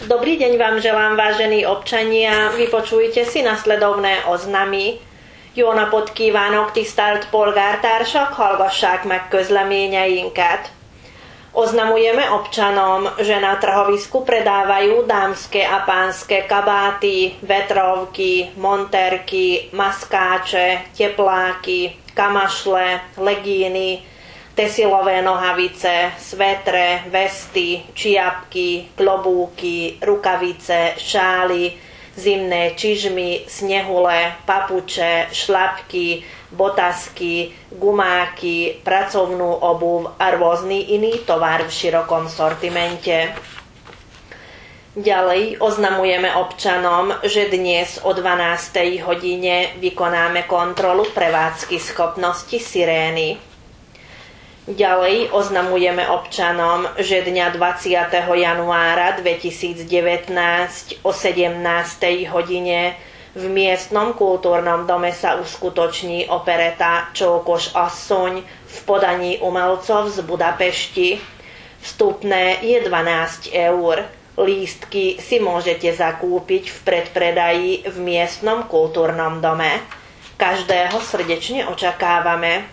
Dobrý deň vám želám, vážení občania. Vypočujte si nasledovné oznámy. Jó napot kívánok, tisztelt polgártársak, hallgassák meg közleményeinket. Oznamujeme občanom, že na trhovisku predávajú dámske a pánske kabáty, vetrovky, monterky, maskáče, tepláky, kamašle, legíny, tesilové nohavice, svetre, vesty, čiapky, klobúky, rukavice, šály, zimné čižmy, snehule, papuče, šlapky, botasky, gumáky, pracovnú obuv a rôzny iný tovar v širokom sortimente. Ďalej oznamujeme občanom, že dnes o 12. hodine vykonáme kontrolu prevádzky schopnosti sirény. Ďalej oznamujeme občanom, že dňa 20. januára 2019 o 17. hodine v miestnom kultúrnom dome sa uskutoční opereta Csókos asszony v podaní umelcov z Budapešti. Vstupné je 12 eur. Lístky si môžete zakúpiť v predpredaji v miestnom kultúrnom dome. Každého srdečne očakávame.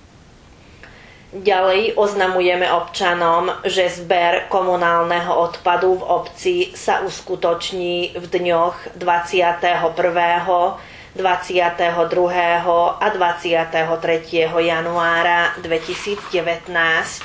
Ďalej oznamujeme občanom, že zber komunálneho odpadu v obci sa uskutoční v dňoch 21., 22. a 23. januára 2019.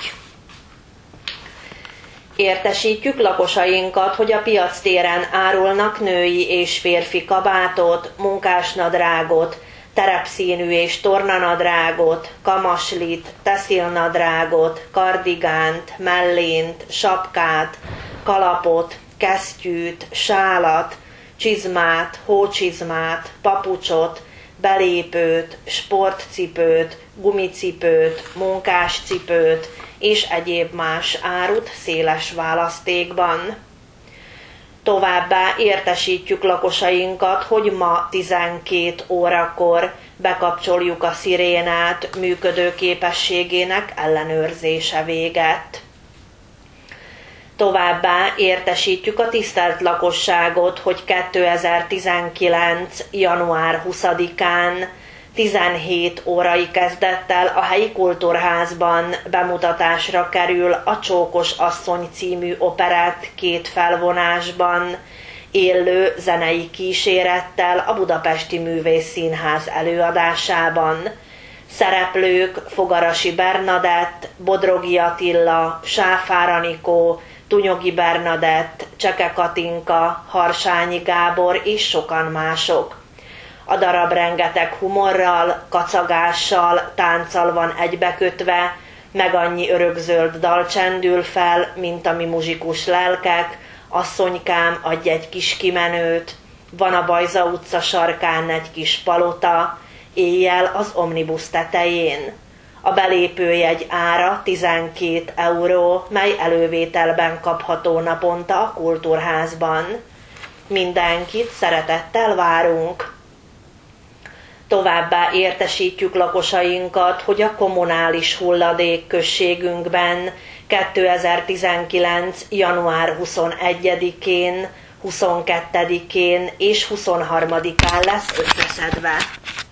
Értesítjük lakosainkat, hogy a piactéren árulnak női és férfi kabátot, munkásnadrágot, terepszínű és tornanadrágot, kamaslit, teszilnadrágot, kardigánt, mellént, sapkát, kalapot, kesztyűt, sálat, csizmát, hócsizmát, papucsot, belépőt, sportcipőt, gumicipőt, munkáscipőt és egyéb más árut széles választékban. Továbbá értesítjük lakosainkat, hogy ma 12 órakor bekapcsoljuk a szirénát működőképességének ellenőrzése véget. Továbbá értesítjük a tisztelt lakosságot, hogy 2019. január 20-án 17 órai kezdettel a helyi kultúrházban bemutatásra kerül a Csókos asszony című operett 2 felvonásban, élő zenei kísérettel a Budapesti Művészszínház előadásában. Szereplők Fogarasi Bernadett, Bodrogi Attila, Sáfár Anikó, Tunyogi Bernadett, Cseke Katinka, Harsányi Gábor és sokan mások. A darab rengeteg humorral, kacagással, tánccal van egybekötve, meg annyi örökzöld dal csendül fel, mint a mi muzsikus lelkek, asszonykám, adj egy kis kimenőt, van a Bajza utca sarkán egy kis palota, éjjel az omnibus tetején. A belépőjegy ára 12 euró, mely elővételben kapható naponta a kultúrházban. Mindenkit szeretettel várunk! Továbbá értesítjük lakosainkat, hogy a kommunális hulladék községünkben 2019. január 21-én, 22-én és 23-án lesz összeszedve.